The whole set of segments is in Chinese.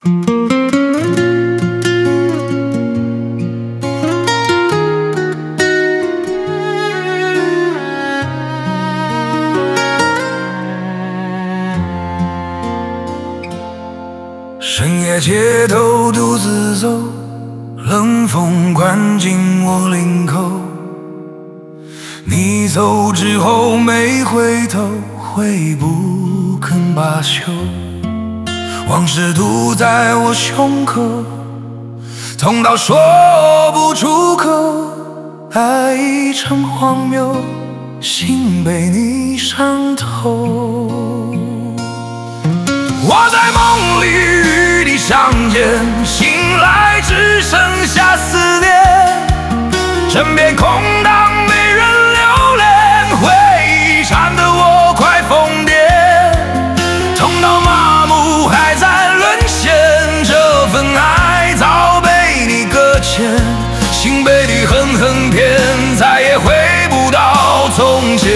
深夜街头独自走，冷风灌进我领口。你走之后没回头，回忆不肯罢休。往事堵在我胸口，痛到说不出口。爱已成荒谬，心被你伤透。我在梦里与你相见，醒来只剩下思念。枕边空荡没人留恋，回忆缠得我快疯癫。痛到麻木还在沦陷，这份爱早被你搁浅。心被你狠狠骗，再也回不到从前。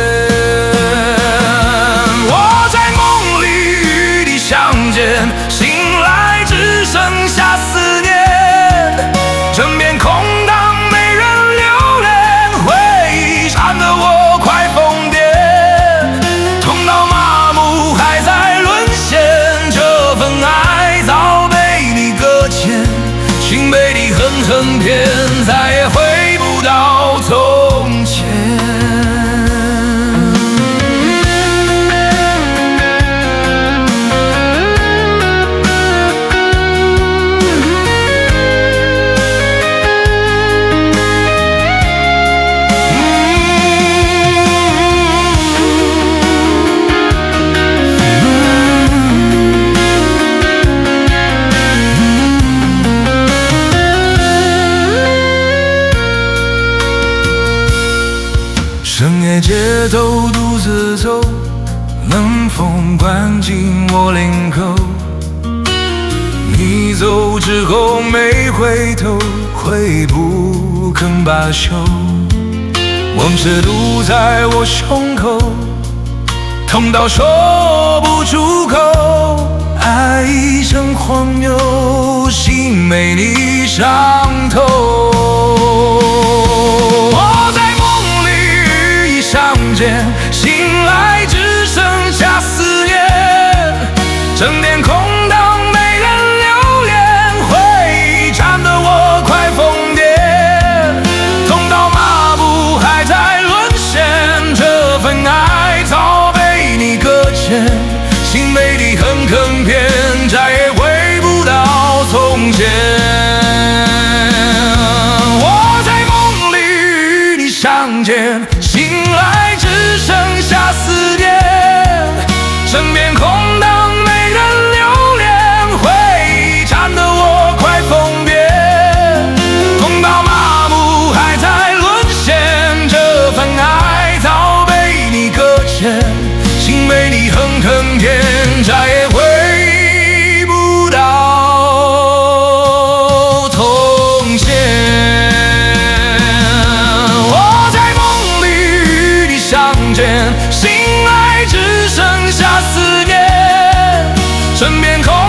醒来只剩下思念，枕边空荡没人留恋，回忆缠得我快疯癫。痛到麻木还在沦陷，这份爱早被你搁浅。心被你狠狠骗，再也回不到从前。深夜街头独自走，冷风灌进我领口。你走之后没回头，回忆不肯罢休。往事堵在我胸口，痛到说不出口。爱已成荒谬，心被你伤透。醒来只剩下思念，枕边空荡没人留恋，回忆缠得我快疯癫。痛到麻木还在沦陷，这份爱早被你搁浅。心被你狠狠骗，再也回不到从前。我在梦里与你相见，醒来只剩下思念，身边空荡没人留恋，回忆缠得我快疯癫。痛到麻木还在沦陷，这份爱早被你搁浅。心被你狠狠骗，再也回不到从前。醒来只剩下思念，枕边空